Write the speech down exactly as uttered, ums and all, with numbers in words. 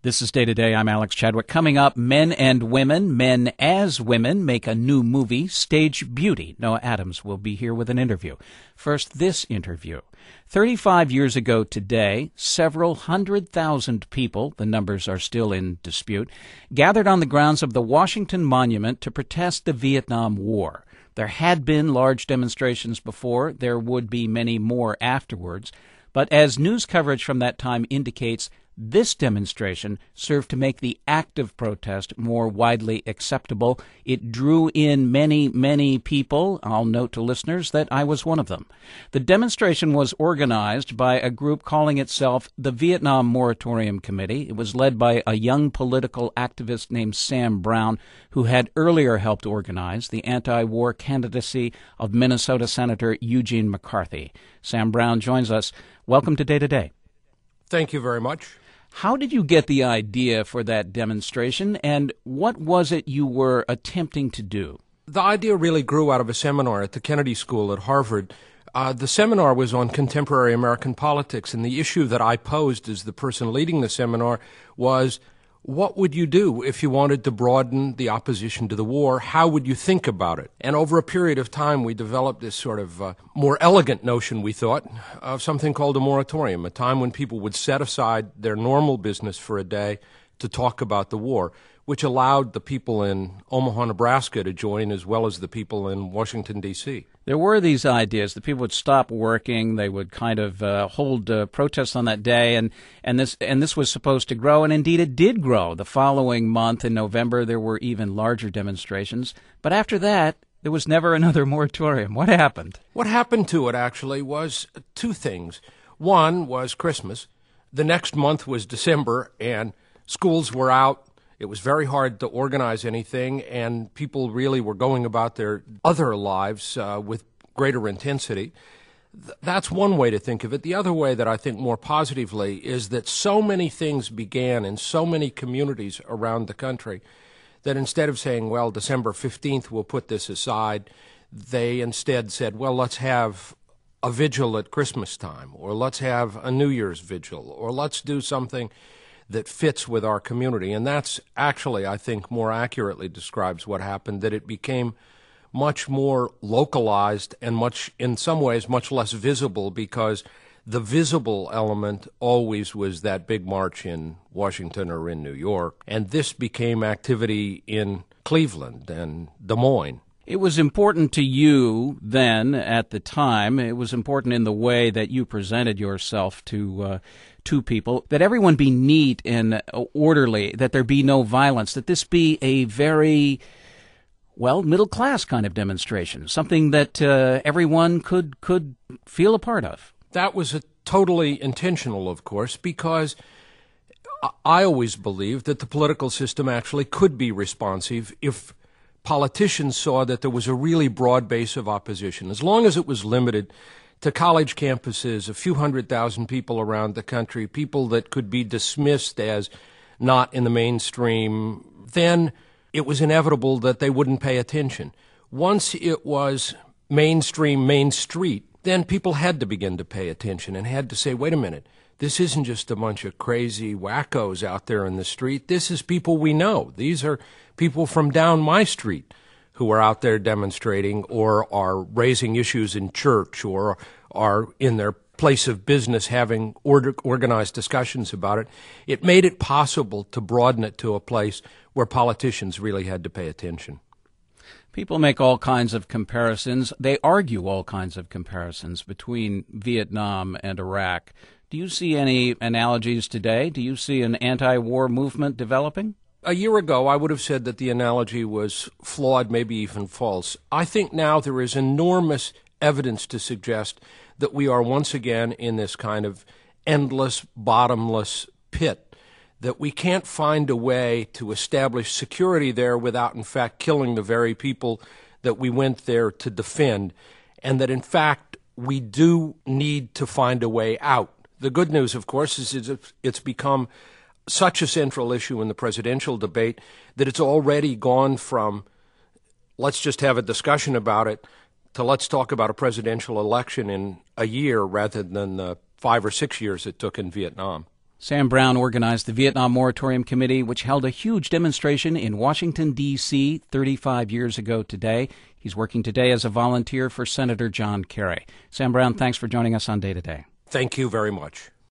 This is Day to Day. I'm Alex Chadwick. Coming up, men and women, men as women, make a new movie, Stage Beauty. Noah Adams will be here with an interview. First, this interview. thirty-five years ago today, several hundred thousand people, the numbers are still in dispute, gathered on the grounds of the Washington Monument to protest the Vietnam War. There had been large demonstrations before. There would be many more afterwards. But as news coverage from that time indicates, this demonstration served to make the act of protest more widely acceptable. It drew in many, many people. I'll note to listeners that I was one of them. The demonstration was organized by a group calling itself the Vietnam Moratorium Committee. It was led by a young political activist named Sam Brown, who had earlier helped organize the anti-war candidacy of Minnesota Senator Eugene McCarthy. Sam Brown joins us. Welcome to Day to Day. Thank you very much. How did you get the idea for that demonstration, and what was it you were attempting to do? The idea really grew out of a seminar at the Kennedy School at Harvard. Uh, the seminar was on contemporary American politics, and the issue that I posed as the person leading the seminar was, what would you do if you wanted to broaden the opposition to the war? How would you think about it? And over a period of time, we developed this sort of uh, more elegant notion, we thought, of something called a moratorium, a time when people would set aside their normal business for a day to talk about the war, which allowed the people in Omaha, Nebraska to join, as well as the people in Washington, D C There were these ideas that people would stop working, they would kind of uh, hold uh, protests on that day, and, and this and this was supposed to grow, and indeed it did grow. The following month, in November, there were even larger demonstrations. But after that, there was never another moratorium. What happened? What happened to it, actually, was two things. One was Christmas. The next month was December, and schools were out. It was very hard to organize anything, and people really were going about their other lives uh, with greater intensity. Th- that's one way to think of it. The other way that I think more positively is that so many things began in so many communities around the country that instead of saying, well, December fifteenth, we'll put this aside, they instead said, well, let's have a vigil at Christmas time, or let's have a New Year's vigil, or let's do something that fits with our community. And that's actually, I think, more accurately describes what happened, that it became much more localized and much, in some ways, much less visible, because the visible element always was that big march in Washington or in New York. And this became activity in Cleveland and Des Moines. It was important to you then, at the time. It was important in the way that you presented yourself to uh, to people, that everyone be neat and orderly, that there be no violence, that this be a very, well, middle-class kind of demonstration, something that uh, everyone could could feel a part of. That was a totally intentional, of course, because I always believed that the political system actually could be responsive if politicians saw that there was a really broad base of opposition. As long as it was limited to college campuses, a few hundred thousand people around the country, people that could be dismissed as not in the mainstream, then it was inevitable that they wouldn't pay attention. Once it was mainstream, Main Street, then people had to begin to pay attention and had to say, wait a minute, this isn't just a bunch of crazy wackos out there in the street. This is people we know. These are people from down my street who are out there demonstrating or are raising issues in church or are in their place of business having order, organized discussions about it. It made it possible to broaden it to a place where politicians really had to pay attention. People make all kinds of comparisons. They argue all kinds of comparisons between Vietnam and Iraq. Do you see any analogies today? Do you see an anti-war movement developing? A year ago, I would have said that the analogy was flawed, maybe even false. I think now there is enormous evidence to suggest that we are once again in this kind of endless, bottomless pit, that we can't find a way to establish security there without, in fact, killing the very people that we went there to defend, and that, in fact, we do need to find a way out. The good news, of course, is it's become such a central issue in the presidential debate that it's already gone from let's just have a discussion about it to let's talk about a presidential election in a year rather than the five or six years it took in Vietnam. Sam Brown organized the Vietnam Moratorium Committee, which held a huge demonstration in Washington, D C thirty-five years ago today. He's working today as a volunteer for Senator John Kerry. Sam Brown, thanks for joining us on Day to Day. Thank you very much.